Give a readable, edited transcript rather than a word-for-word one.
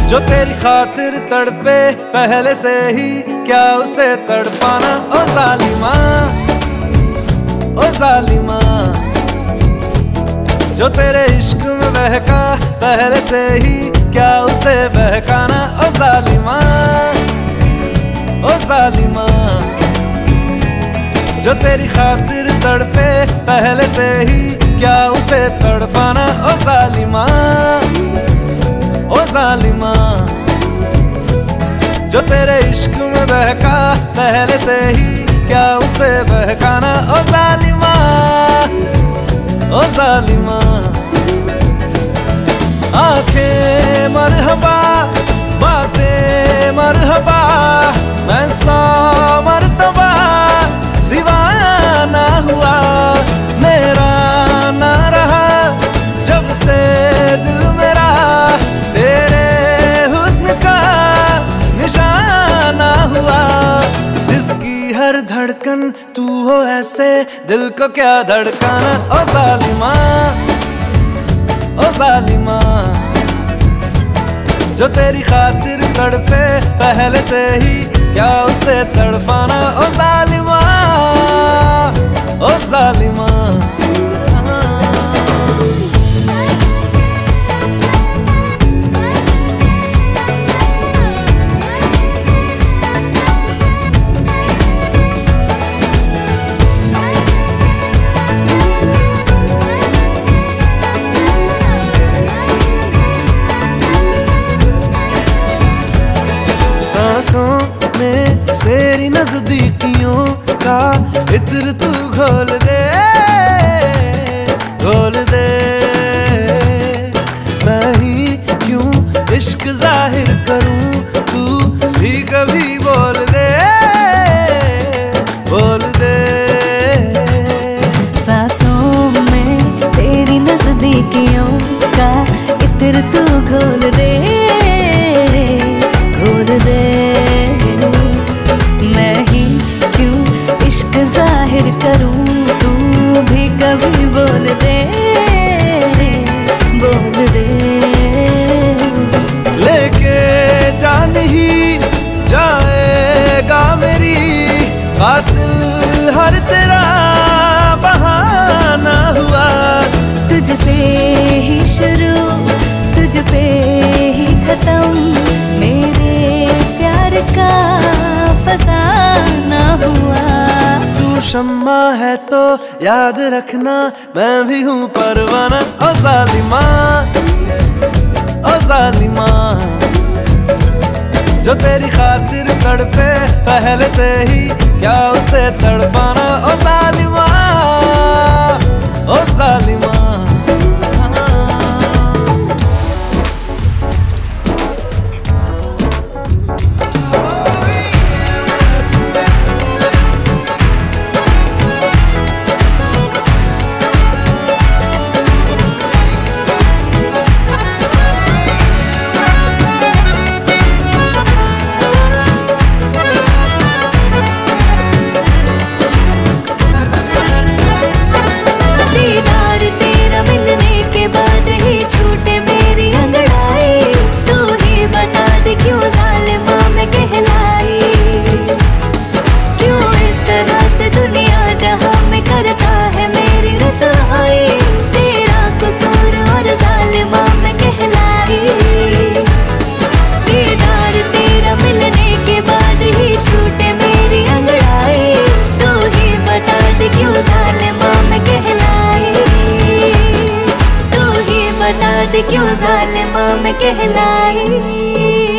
जो तेरी खातिर तड़पे पहले से ही, क्या उसे तड़पाना। ओ जालिमा, ओ जालिमा, जो तेरे इश्क में बहका पहले से ही, क्या उसे बहकाना। ओ जालिमा, ओ जालिमा, जो तेरी खातिर तड़पे पहले से ही, क्या उसे तड़पाना। ओ जालिमा, ओ जालिमा, जो तेरे इश्क में बहका पहले से ही, क्या उसे बहकाना। ओ जालिमा, ओ जालिमा, आंखें मरहबा, बातें मरहबा, मैं 100 मरतबा दीवाना हुआ। मेरा ना रहा जब से दिल मेरा, तेरे हुस्न का निशाना हुआ। जिसकी हर धड़कन तू हो ऐसे, दिल को क्या धड़काना। ओ जालिमा, ओ जालिमा, जो तेरी खातिर तड़पे पहले से ही, क्या उसे तड़पाना। ओ जालिमा, ओ जालिमा। सांसों में तेरी नजदीकियों का इत्र तू घोल दे, घोल दे। मैं ही क्यों इश्क जाहिर करूं, तू भी कभी बोल दे, बोल दे। सांसों में तेरी नजदीकियों का इत्र तू घोल दे, घोल दे। मैं ही क्यों इश्क जाहिर करूं, तू भी कभी बोल दे, बोल दे। लेके जान ही जाएगा मेरी, कातिल हर तेरा बहाना हुआ। तुझसे ही शुरू, तुझ पे ही खत्म, मेरे प्यार का फसाना हुआ। तू शम्मा है तो याद रखना, मैं भी हूँ परवाना। ओ जालिमा, ओ जालिमा, जो तेरी खातिर तड़पे पहले से ही, क्या उसे तड़पाना। ओ जालिमा, ओ जालिमा। तेरा कसूर और जालिमा में कहलाई, दीदार तेरा मिलने के बाद ही छूटे मेरी अंगड़ाई। तू ही बता दे क्यों जालिमा में कहलाई, तू ही बता दे क्यों जालिमा में कहलाई।